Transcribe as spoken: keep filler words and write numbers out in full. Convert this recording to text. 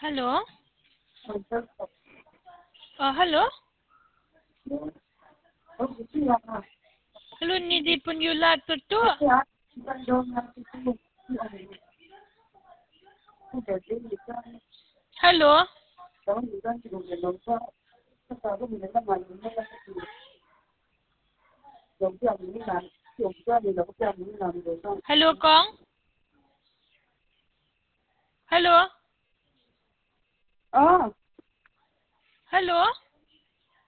Hello? Uh, hello? Hello, Nidi Punyula Tutu? Hello? Hello, Kong? Hello? Ờ. Hello?